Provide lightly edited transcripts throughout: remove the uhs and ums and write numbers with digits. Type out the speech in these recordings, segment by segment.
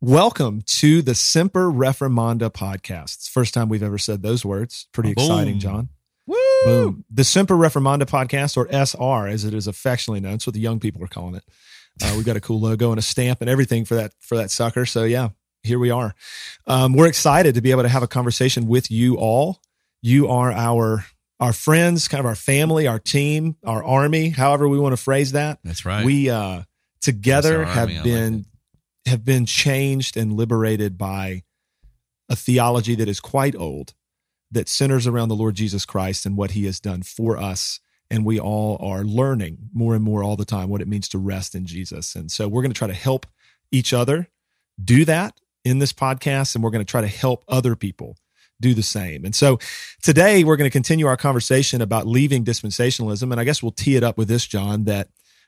Welcome to the Semper Reformanda podcast. It's the first time we've ever said those words. Pretty exciting, John. Woo! Boom. The Semper Reformanda podcast, or SR, as it is affectionately known. That's what the young people are calling it. We've got a cool logo and a stamp and everything for that sucker. So yeah, here we are. We're excited to be able to have a conversation with you all. You are our friends, kind of our family, our team, our army, however we want to phrase that. That's right. We together have been changed and liberated by a theology that is quite old, that centers around the Lord Jesus Christ and what he has done for us. And we all are learning more and more all the time what it means to rest in Jesus. And so we're going to try to help each other do that in this podcast, and we're going to try to help other people do the same. And so today we're going to continue our conversation about leaving dispensationalism. And I guess we'll tee it up with this, John, that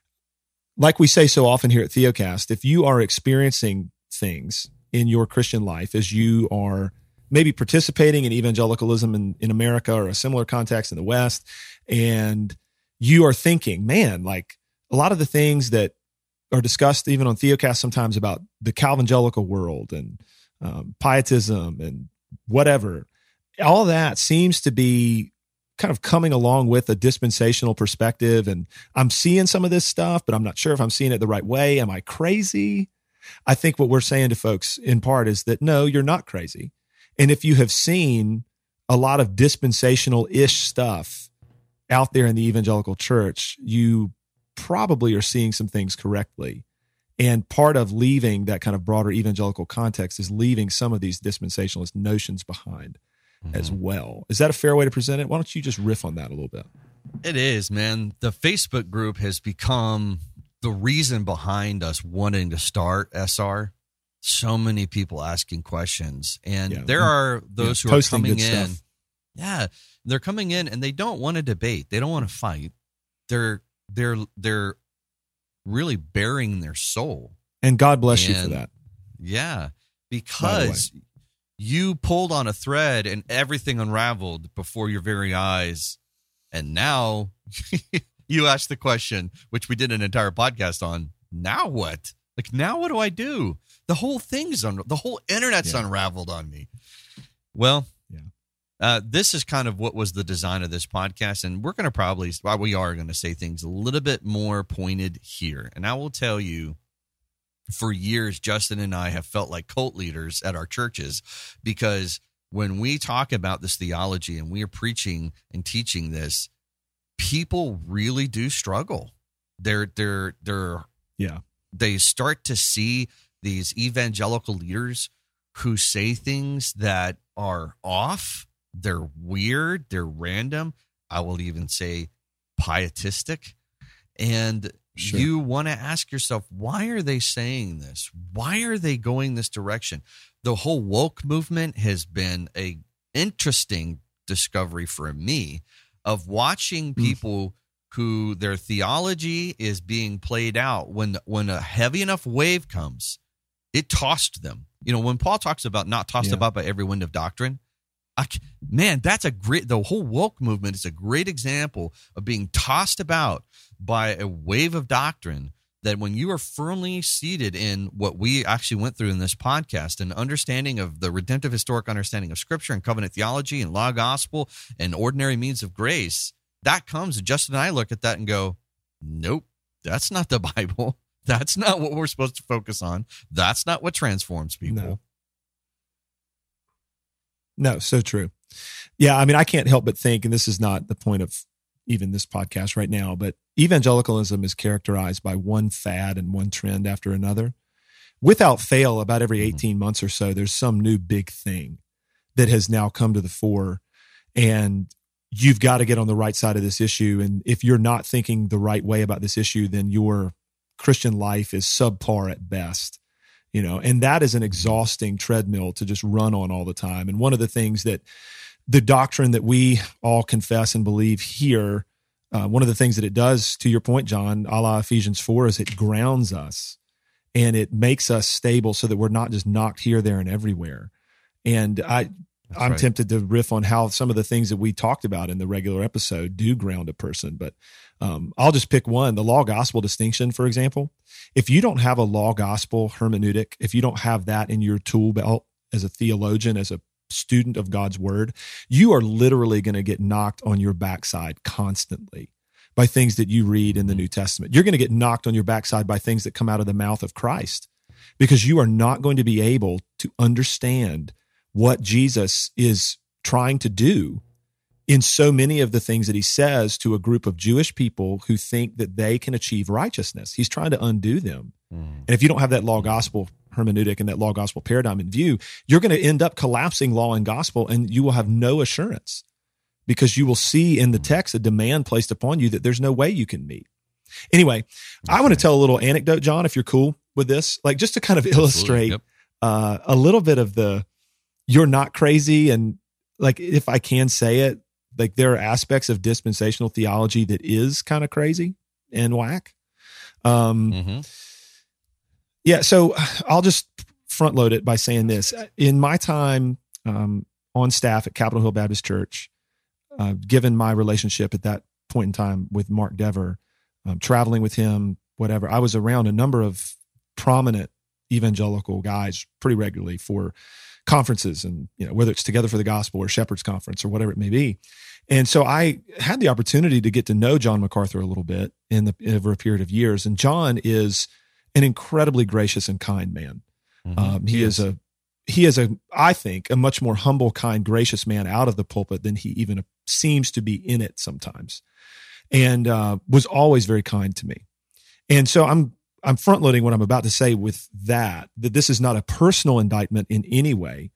like we say so often here at Theocast, if you are experiencing things in your Christian life as you are maybe participating in evangelicalism in America or a similar context in the West, and you are thinking, man, like a lot of the things that are discussed even on Theocast sometimes about the Calvangelical world and pietism and whatever, all that seems to be kind of coming along with a dispensational perspective. And I'm seeing some of this stuff, but I'm not sure if I'm seeing it the right way. Am I crazy? I think what we're saying to folks in part is that, no, you're not crazy. And if you have seen a lot of dispensational-ish stuff out there in the evangelical church, you probably are seeing some things correctly. And part of leaving that kind of broader evangelical context is leaving some of these dispensationalist notions behind as well. Is that a fair way to present it? Why don't you just riff on that a little bit? It is, man. The Facebook group has become the reason behind us wanting to start SR. So many people asking questions, and there are those who are coming in. Stuff. Yeah, they're coming in and they don't want to debate. They don't want to fight. They're really bearing their soul. And God bless you for that. Yeah, because you pulled on a thread and everything unraveled before your very eyes. And now you ask the question, which we did an entire podcast on, now what? Like, now what do I do? The whole thing's the whole internet's unraveled on me. Well, this is kind of what was the design of this podcast. And we're going to we are going to say things a little bit more pointed here. And I will tell you, for years, Justin and I have felt like cult leaders at our churches, because when we talk about this theology and we are preaching and teaching this, people really do struggle. They start to see these evangelical leaders who say things that are off. They're weird. They're random. I will even say pietistic. And you want to ask yourself, why are they saying this? Why are they going this direction? The whole woke movement has been a interesting discovery for me of watching people who their theology is being played out. When a heavy enough wave comes, it tossed them. You know, when Paul talks about not tossed about by every wind of doctrine, the whole woke movement is a great example of being tossed about by a wave of doctrine, that when you are firmly seated in what we actually went through in this podcast, an understanding of the redemptive historic understanding of Scripture and covenant theology and law gospel and ordinary means of grace, that comes, Justin and I look at that and go, nope, that's not the Bible. That's not what we're supposed to focus on. That's not what transforms people. No, so true. Yeah, I mean, I can't help but think, and this is not the point of even this podcast right now, but evangelicalism is characterized by one fad and one trend after another. Without fail, about every 18 months or so, there's some new big thing that has now come to the fore, and you've got to get on the right side of this issue. And if you're not thinking the right way about this issue, then your Christian life is subpar at best. You know, and that is an exhausting treadmill to just run on all the time. And one of the things that the doctrine that we all confess and believe here, one of the things that it does, to your point, John, a la Ephesians 4, is it grounds us and it makes us stable so that we're not just knocked here, there, and everywhere. And I'm tempted to riff on how some of the things that we talked about in the regular episode do ground a person, but I'll just pick one. The law-gospel distinction, for example. If you don't have a law-gospel hermeneutic, if you don't have that in your tool belt as a theologian, as a student of God's word, you are literally going to get knocked on your backside constantly by things that you read in the New Testament. You're going to get knocked on your backside by things that come out of the mouth of Christ, because you are not going to be able to understand what Jesus is trying to do in so many of the things that he says to a group of Jewish people who think that they can achieve righteousness. He's trying to undo them. And if you don't have that law gospel hermeneutic and that law gospel paradigm in view, you're going to end up collapsing law and gospel, and you will have no assurance, because you will see in the text a demand placed upon you that there's no way you can meet. Anyway, I want to tell a little anecdote, John, if you're cool with this, like just to kind of illustrate a little bit of the, you're not crazy. And like, if I can say it, like there are aspects of dispensational theology that is kind of crazy and whack. Yeah. So I'll just front load it by saying this. In my time on staff at Capitol Hill Baptist Church, given my relationship at that point in time with Mark Dever, traveling with him, whatever, I was around a number of prominent evangelical guys pretty regularly for conferences, and whether it's Together for the Gospel or Shepherd's Conference or whatever it may be. And so I had the opportunity to get to know John MacArthur a little bit over a period of years. And John is an incredibly gracious and kind man. He is I think, a much more humble, kind, gracious man out of the pulpit than he even seems to be in it sometimes, and was always very kind to me. And so I'm front loading what I'm about to say with that this is not a personal indictment in any way.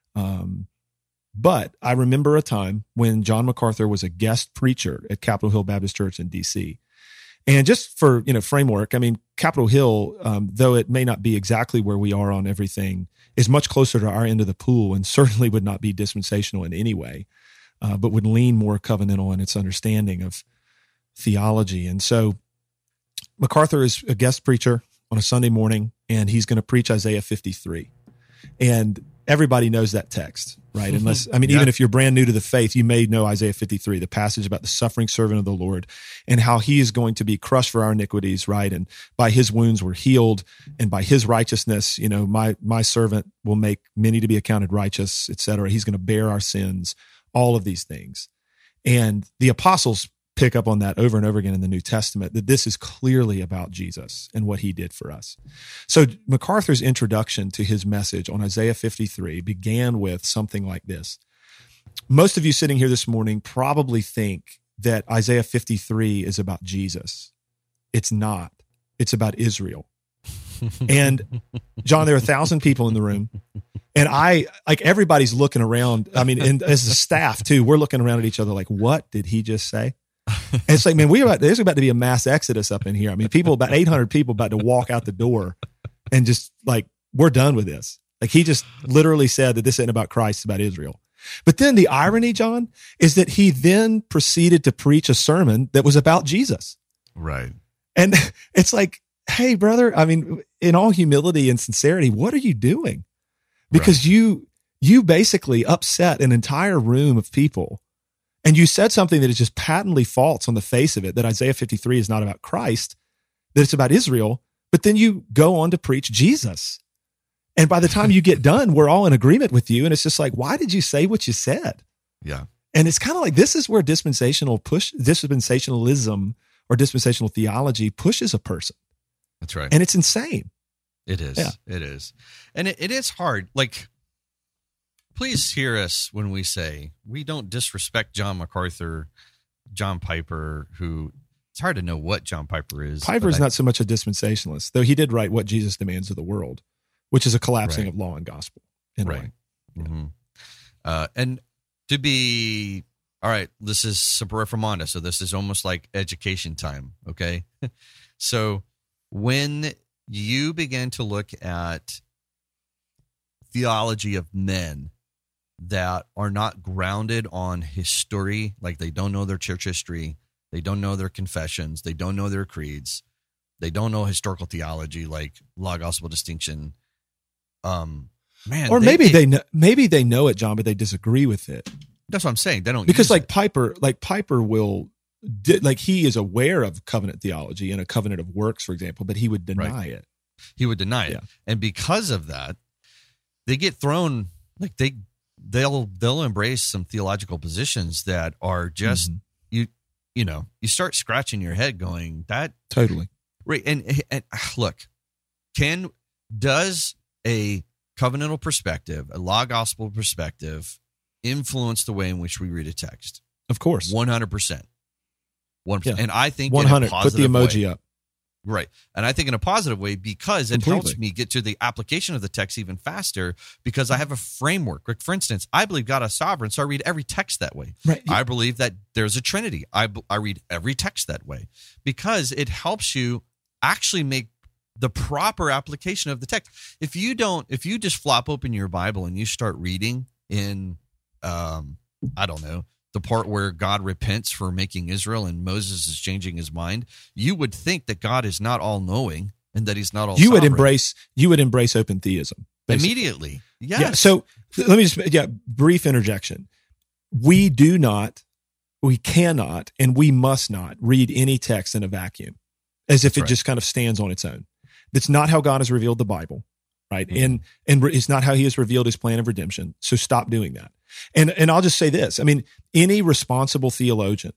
But I remember a time when John MacArthur was a guest preacher at Capitol Hill Baptist Church in DC. And just for, framework, I mean, Capitol Hill, though it may not be exactly where we are on everything, is much closer to our end of the pool, and certainly would not be dispensational in any way, but would lean more covenantal in its understanding of theology. And so MacArthur is a guest preacher on a Sunday morning, and he's going to preach Isaiah 53. And everybody knows that text, right? Unless, even if you're brand new to the faith, you may know Isaiah 53, the passage about the suffering servant of the Lord and how he is going to be crushed for our iniquities, right? And by his wounds we're healed, and by his righteousness, my servant will make many to be accounted righteous, etc. He's going to bear our sins, all of these things. And the apostles pick up on that over and over again in the New Testament, that this is clearly about Jesus and what he did for us. So MacArthur's introduction to his message on Isaiah 53 began with something like this. Most of you sitting here this morning probably think that Isaiah 53 is about Jesus. It's not. It's about Israel. And John, there are 1,000 people in the room, and everybody's looking around. I mean, and as a staff too, we're looking around at each other like, what did he just say? And it's like, man, there's about to be a mass exodus up in here. I mean, about 800 people about to walk out the door, and just like, we're done with this. Like, he just literally said that this isn't about Christ, it's about Israel. But then the irony, John, is that he then proceeded to preach a sermon that was about Jesus. Right. And it's like, hey, brother, I mean, in all humility and sincerity, what are you doing? Because you basically upset an entire room of people. And you said something that is just patently false on the face of it, that Isaiah 53 is not about Christ, that it's about Israel, but then you go on to preach Jesus. And by the time you get done, we're all in agreement with you. And it's just like, why did you say what you said? Yeah. And it's kind of like, this is where dispensationalism or dispensational theology pushes a person. That's right. And it's insane. It is. Yeah. It is. And it is hard. Like, please hear us when we say we don't disrespect John MacArthur, John Piper, who it's hard to know what John Piper is. Piper is not so much a dispensationalist, though he did write What Jesus Demands of the World, which is a collapsing of law and gospel. In a way. Mm-hmm. And to be, all right, this is Super Reformanda, so this is almost like education time, okay? So when you begin to look at theology of men that are not grounded on history, like they don't know their church history, they don't know their confessions, they don't know their creeds, they don't know historical theology like law gospel distinction, Man, or maybe they know it, John, but they disagree with it. That's what I'm saying. They don't because use Piper will he is aware of covenant theology and a covenant of works, for example, but he would deny it. He would deny it, and because of that, they get thrown like they'll embrace some theological positions that are just you start scratching your head, going that totally right. And look, does a covenantal perspective, a law gospel perspective, influence the way in which we read a text? Of course, 100%. 1%. And I think 100. Put the emoji up. Right. And I think in a positive way, because it helps me get to the application of the text even faster, because I have a framework. Like, for instance, I believe God is sovereign, so I read every text that way. Right. I believe that there's a Trinity. I read every text that way, because it helps you actually make the proper application of the text. If you just flop open your Bible and you start reading in, I don't know, the part where God repents for making Israel and Moses is changing his mind, you would think that God is not all knowing and that he's not all sovereign. You would embrace open theism basically. Immediately. Yes. Yeah. So let me brief interjection. We cannot, and we must not read any text in a vacuum as if it just kind of stands on its own. That's not how God has revealed the Bible, right? Mm-hmm. And it's not how he has revealed his plan of redemption. So stop doing that. And I'll just say this. I mean, any responsible theologian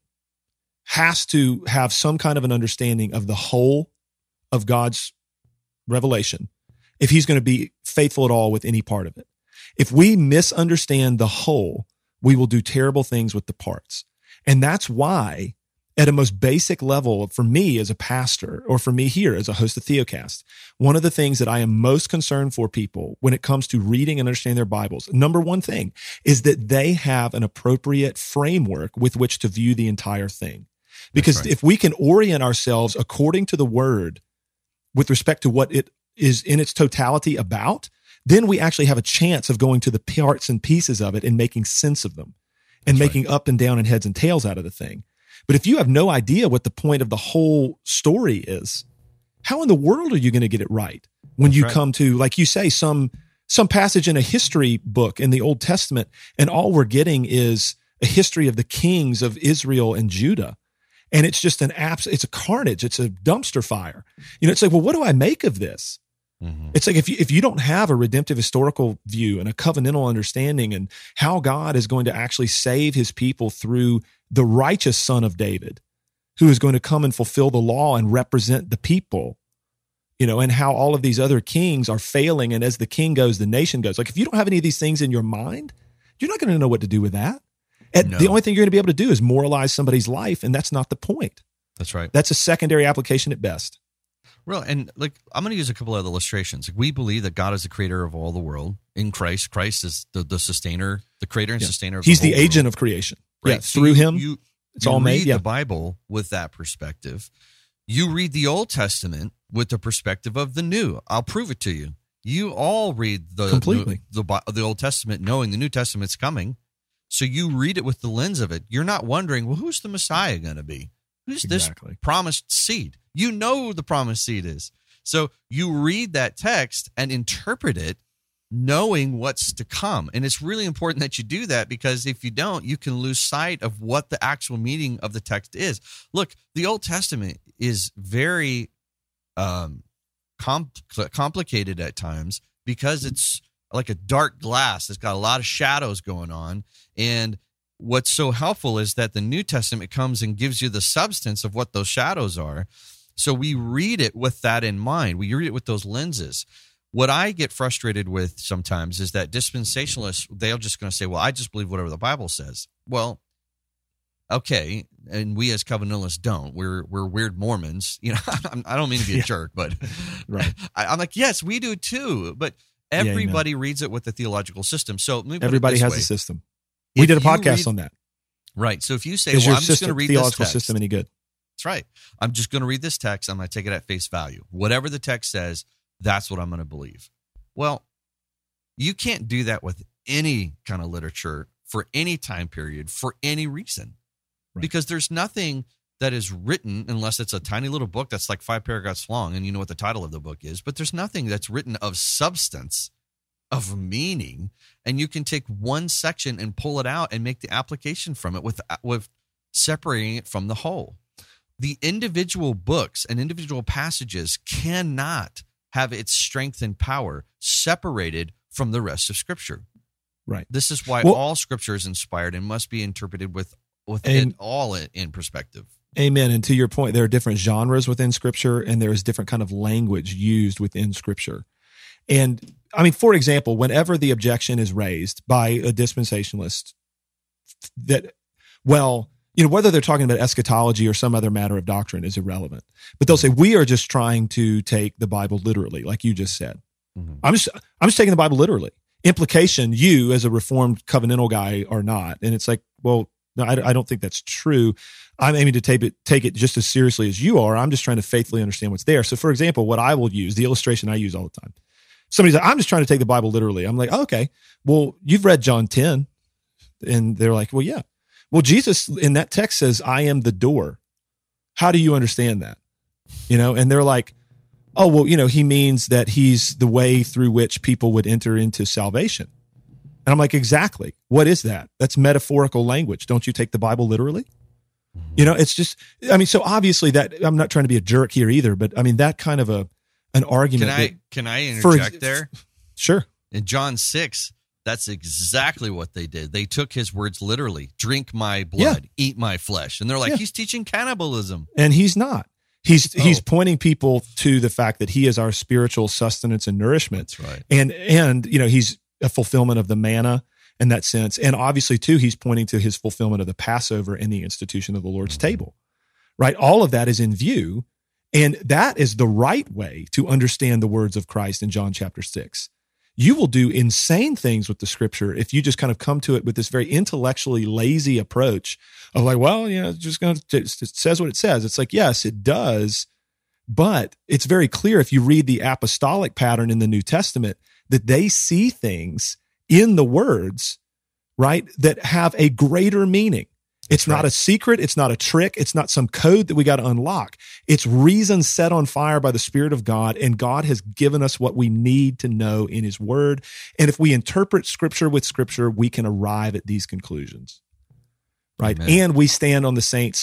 has to have some kind of an understanding of the whole of God's revelation if he's going to be faithful at all with any part of it. If we misunderstand the whole, we will do terrible things with the parts. And that's why, at a most basic level, for me as a pastor, or for me here as a host of Theocast, one of the things that I am most concerned for people when it comes to reading and understanding their Bibles, number one thing is that they have an appropriate framework with which to view the entire thing. Because if we can orient ourselves according to the Word with respect to what it is in its totality about, then we actually have a chance of going to the parts and pieces of it and making sense of them and making up and down and heads and tails out of the thing. But if you have no idea what the point of the whole story is, how in the world are you going to get it right when you come to, like you say, some passage in a history book in the Old Testament, and all we're getting is a history of the kings of Israel and Judah, and it's just it's a carnage, it's a dumpster fire. It's like, well, what do I make of this? Mm-hmm. It's like if you don't have a redemptive historical view and a covenantal understanding and how God is going to actually save his people through the righteous Son of David, who is going to come and fulfill the law and represent the people, and how all of these other kings are failing, and as the king goes, the nation goes. Like, if you don't have any of these things in your mind, you're not going to know what to do with that. No. The only thing you're going to be able to do is moralize somebody's life, and that's not the point. That's right. That's a secondary application at best. Well, and I'm going to use a couple of illustrations. We believe that God is the creator of all the world in Christ. Christ is the sustainer, the creator and sustainer of the whole world. He's the agent of creation. Right. Yeah, so through him, it's all made. You read the Bible with that perspective. You read the Old Testament with the perspective of the New. I'll prove it to you. You all read the Old Testament knowing the New Testament's coming. So you read it with the lens of it. You're not wondering, well, who's the Messiah going to be? Who's this promised seed? You know who the promised seed is. So you read that text and interpret it knowing what's to come. And it's really important that you do that, because if you don't, you can lose sight of what the actual meaning of the text is. Look, the Old Testament is very complicated at times, because it's like a dark glass. It's got a lot of shadows going on. And what's so helpful is that the New Testament comes and gives you the substance of what those shadows are. So we read it with that in mind. We read it with those lenses. What I get frustrated with sometimes is that dispensationalists, they're just going to say, well, I just believe whatever the Bible says. Well, okay, and we as covenantalists don't. We're weird Mormons. I don't mean to be a jerk, but right. I'm like, yes, we do too. But everybody reads it with the theological system. So everybody has a system. We did a podcast on that. Right. So if you say, well, I'm just going to read this text. Is your theological system any good? That's right. I'm just going to read this text. I'm going to take it at face value. Whatever the text says, that's what I'm going to believe. Well, you can't do that with any kind of literature for any time period, for any reason, because there's nothing that is written, unless it's a tiny little book that's like 5 paragraphs long and you know what the title of the book is, but there's nothing that's written of substance of meaning, and you can take one section and pull it out and make the application from it with separating it from the whole. The individual books and individual passages cannot have its strength and power separated from the rest of Scripture. Right. This is why all Scripture is inspired and must be interpreted with it all in perspective. Amen. And to your point, there are different genres within Scripture, and there is different kind of language used within Scripture. And I mean, for example, whenever the objection is raised by a dispensationalist that, well, whether they're talking about eschatology or some other matter of doctrine is irrelevant. But they'll say, we are just trying to take the Bible literally, like you just said. Mm-hmm. I'm just taking the Bible literally. Implication, you as a Reformed covenantal guy are not. And it's like, well, no, I don't think that's true. I'm aiming to take it just as seriously as you are. I'm just trying to faithfully understand what's there. So, for example, what I will use, the illustration I use all the time, somebody's like, I'm just trying to take the Bible literally. I'm like, oh, okay, well, you've read John 10. And they're like, well, yeah. Well, Jesus in that text says, I am the door. How do you understand that? And they're like, oh, well, he means that he's the way through which people would enter into salvation. And I'm like, exactly. What is that? That's metaphorical language. Don't you take the Bible literally? It's just, so obviously that, I'm not trying to be a jerk here either, but that kind of an argument. Can I interject there? Sure. In John 6, that's exactly what they did. They took his words literally. Drink my blood, eat my flesh. And they're like, he's teaching cannibalism. And he's not. He's pointing people to the fact that he is our spiritual sustenance and nourishment. That's right. And he's a fulfillment of the manna in that sense. And obviously, too, he's pointing to his fulfillment of the Passover and the institution of the Lord's table, right? All of that is in view. And that is the right way to understand the words of Christ in John chapter 6. You will do insane things with the Scripture if you just kind of come to it with this very intellectually lazy approach of like, well, it's just going to, it says what it says. It's like, yes, it does. But it's very clear if you read the apostolic pattern in the New Testament that they see things in the words, right, that have a greater meaning. It's not a secret. It's not a trick. It's not some code that we got to unlock. It's reason set on fire by the Spirit of God, and God has given us what we need to know in His Word. And if we interpret Scripture with Scripture, we can arrive at these conclusions, right? Amen. And we stand on the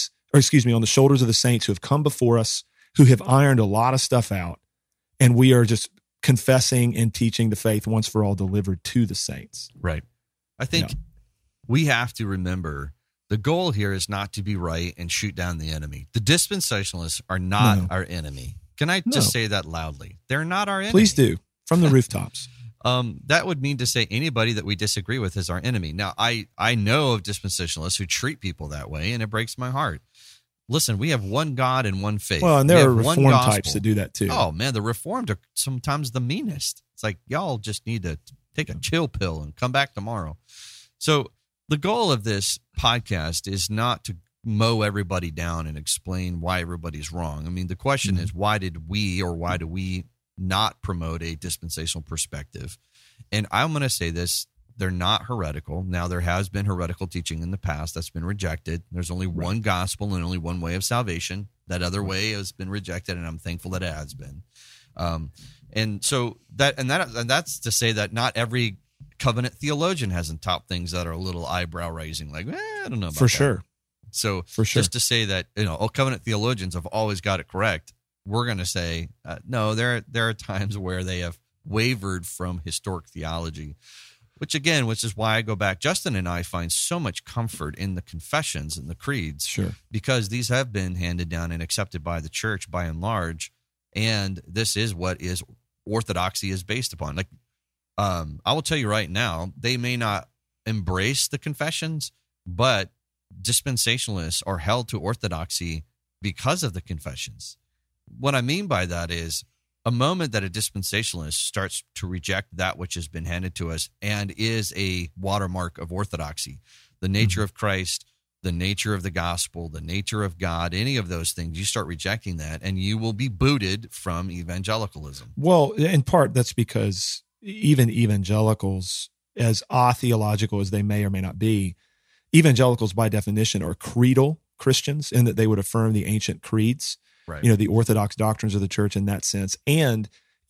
shoulders of the saints who have come before us, who have ironed a lot of stuff out, and we are just confessing and teaching the faith once for all delivered to the saints. Right. I think we have to remember the goal here is not to be right and shoot down the enemy. The dispensationalists are not our enemy. Can I just say that loudly? They're not our enemy. Please do, from the rooftops. That would mean to say anybody that we disagree with is our enemy. Now, I know of dispensationalists who treat people that way, and it breaks my heart. Listen, we have one God and one faith. Well, and there are Reformed types that do that too. Oh, man, the Reformed are sometimes the meanest. It's like, y'all just need to take a chill pill and come back tomorrow. So the goal of this podcast is not to mow everybody down and explain why everybody's wrong. I mean, the question is, why do we not promote a dispensational perspective? And I'm going to say this, they're not heretical. Now, there has been heretical teaching in the past that's been rejected. There's only one gospel and only one way of salvation. That other way has been rejected, and I'm thankful that it has been. And so that's to say that not every covenant theologian hasn't taught things that are a little eyebrow raising, like, I don't know about for that. Sure. So just to say that, covenant theologians have always got it correct, we're going to say, no, there are times where they have wavered from historic theology, which is why I go back. Justin and I find so much comfort in the confessions and the creeds, because these have been handed down and accepted by the church by and large. And this is what is orthodoxy is based upon. Like, I will tell you right now, they may not embrace the confessions, but dispensationalists are held to orthodoxy because of the confessions. What I mean by that is a moment that a dispensationalist starts to reject that which has been handed to us and is a watermark of orthodoxy, the nature of Christ, the nature of the gospel, the nature of God, any of those things, you start rejecting that and you will be booted from evangelicalism. Well, in part, that's because even evangelicals, as atheological as they may or may not be, evangelicals by definition are creedal Christians in that they would affirm the ancient creeds, the orthodox doctrines of the church in that sense. And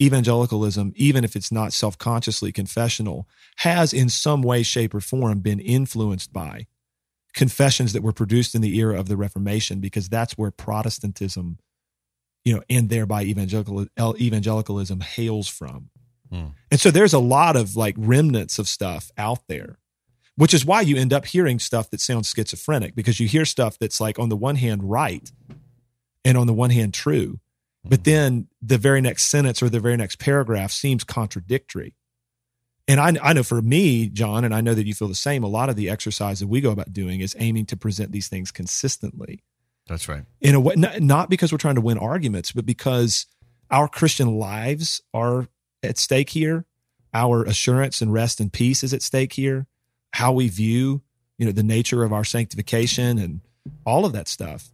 evangelicalism, even if it's not self-consciously confessional, has in some way, shape, or form been influenced by confessions that were produced in the era of the Reformation, because that's where Protestantism, and thereby evangelicalism hails from. And so there's a lot of like remnants of stuff out there, which is why you end up hearing stuff that sounds schizophrenic, because you hear stuff that's like on the one hand right and on the one hand true, but then the very next sentence or the very next paragraph seems contradictory. And I know for me, John, and I know that you feel the same, a lot of the exercise that we go about doing is aiming to present these things consistently. That's right. In a way, not because we're trying to win arguments, but because our Christian lives are at stake here. Our assurance and rest and peace is at stake here. How we view, the nature of our sanctification and all of that stuff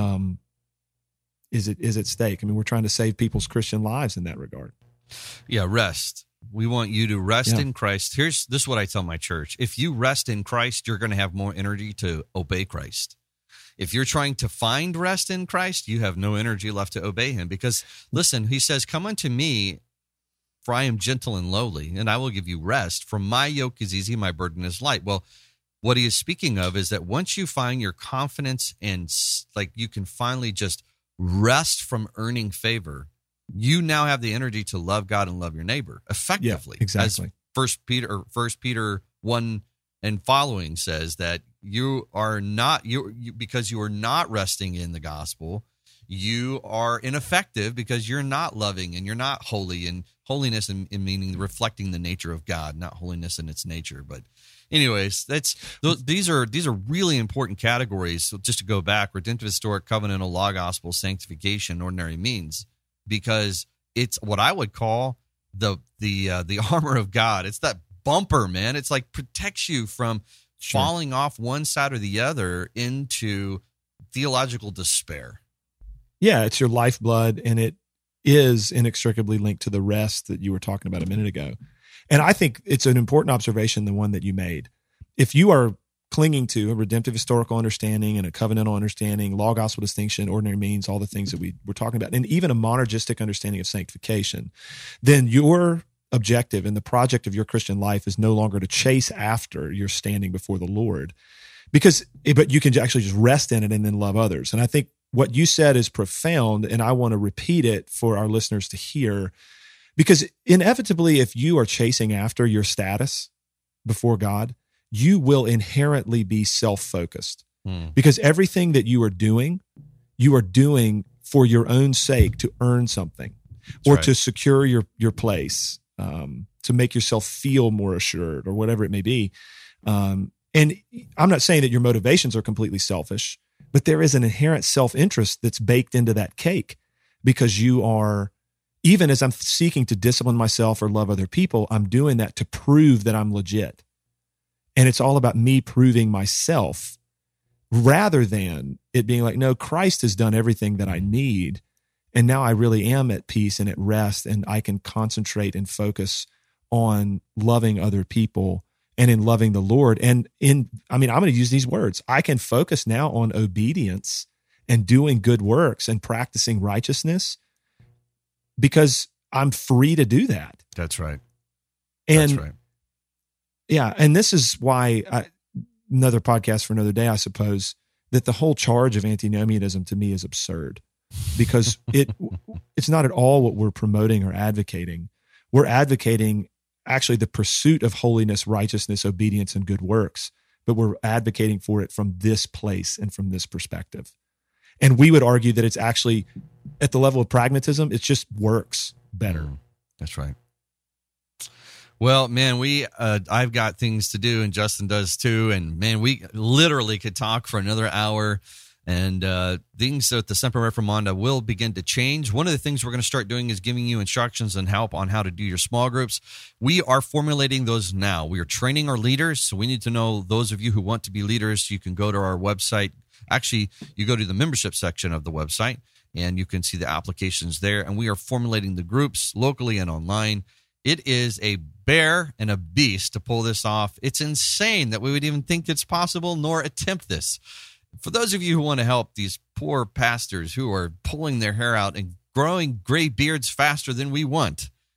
is at stake. I mean, we're trying to save people's Christian lives in that regard. Yeah, rest. We want you to rest in Christ. This is what I tell my church. If you rest in Christ, you're going to have more energy to obey Christ. If you're trying to find rest in Christ, you have no energy left to obey him. Because listen, he says, come unto me, for I am gentle and lowly, and I will give you rest. For my yoke is easy, my burden is light. Well, what he is speaking of is that once you find your confidence and like you can finally just rest from earning favor, you now have the energy to love God and love your neighbor effectively. Yeah, exactly. As 1 Peter 1 and following says that you are not because you are not resting in the gospel, you are ineffective because you're not loving and you're not holy, and holiness in meaning reflecting the nature of God, not holiness in its nature. But anyways, these are really important categories. So just to go back, redemptive, historic, covenantal, law, gospel, sanctification, ordinary means, because it's what I would call the armor of God. It's that bumper, man. It's like protects you from falling off one side or the other into theological despair. Yeah, it's your lifeblood, and it is inextricably linked to the rest that you were talking about a minute ago. And I think it's an important observation, the one that you made. If you are clinging to a redemptive historical understanding and a covenantal understanding, law, gospel distinction, ordinary means, all the things that we were talking about, and even a monergistic understanding of sanctification, then your objective and the project of your Christian life is no longer to chase after your standing before the Lord, but you can actually just rest in it and then love others. And I think what you said is profound, and I want to repeat it for our listeners to hear, because inevitably, if you are chasing after your status before God, you will inherently be self-focused, because everything that you are doing for your own sake, to earn something or to secure your place, to make yourself feel more assured or whatever it may be. And I'm not saying that your motivations are completely selfish, but there is an inherent self-interest that's baked into that cake, because you are, even as I'm seeking to discipline myself or love other people, I'm doing that to prove that I'm legit. And it's all about me proving myself, rather than it being like, no, Christ has done everything that I need, and now I really am at peace and at rest, and I can concentrate and focus on loving other people and in loving the Lord. And I'm going to use these words. I can focus now on obedience and doing good works and practicing righteousness, because I'm free to do that. That's right. And that's right. Yeah, and this is why, another podcast for another day, I suppose, that the whole charge of antinomianism to me is absurd, because it's not at all what we're promoting or advocating. We're advocating actually the pursuit of holiness, righteousness, obedience, and good works, but we're advocating for it from this place and from this perspective. And we would argue that it's actually, at the level of pragmatism, it just works better. That's right. Well, man, I've got things to do, and Justin does too. And man, we literally could talk for another hour. And things at the Semper Reformanda will begin to change. One of the things we're going to start doing is giving you instructions and help on how to do your small groups. We are formulating those now. We are training our leaders, so we need to know those of you who want to be leaders. You can go to our website. Actually, you go to the membership section of the website, and you can see the applications there. And we are formulating the groups locally and online. It is a bear and a beast to pull this off. It's insane that we would even think it's possible nor attempt this. For those of you who want to help these poor pastors who are pulling their hair out and growing gray beards faster than we want,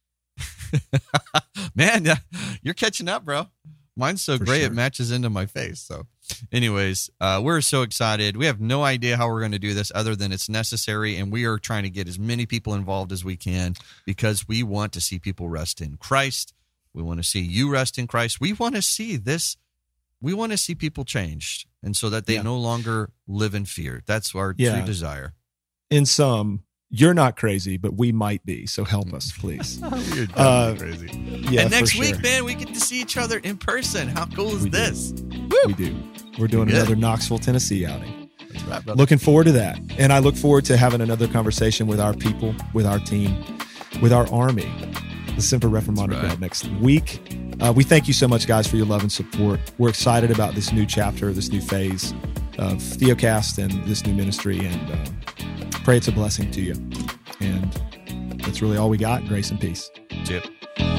Man, you're catching up, bro. Mine's so great, sure. It matches into my face. So anyways, we're so excited. We have no idea how we're going to do this other than it's necessary, and we are trying to get as many people involved as we can because we want to see people rest in Christ. We want to see you rest in Christ. We want to see this. We want to see people changed, and so that they no longer live in fear. That's our true desire. In sum, you're not crazy, but we might be. So help us, please. You're definitely crazy. Yeah, and next week, man, we get to see each other in person. How cool is this? We do. We're doing another Knoxville, Tennessee outing. That's right, brother. Looking forward to that. And I look forward to having another conversation with our people, with our team, with our army, the Semper Reformanda Crowd next week. We thank you so much, guys, for your love and support. We're excited about this new chapter, this new phase of Theocast and this new ministry, and pray it's a blessing to you. And that's really all we got. Grace and peace. Chip.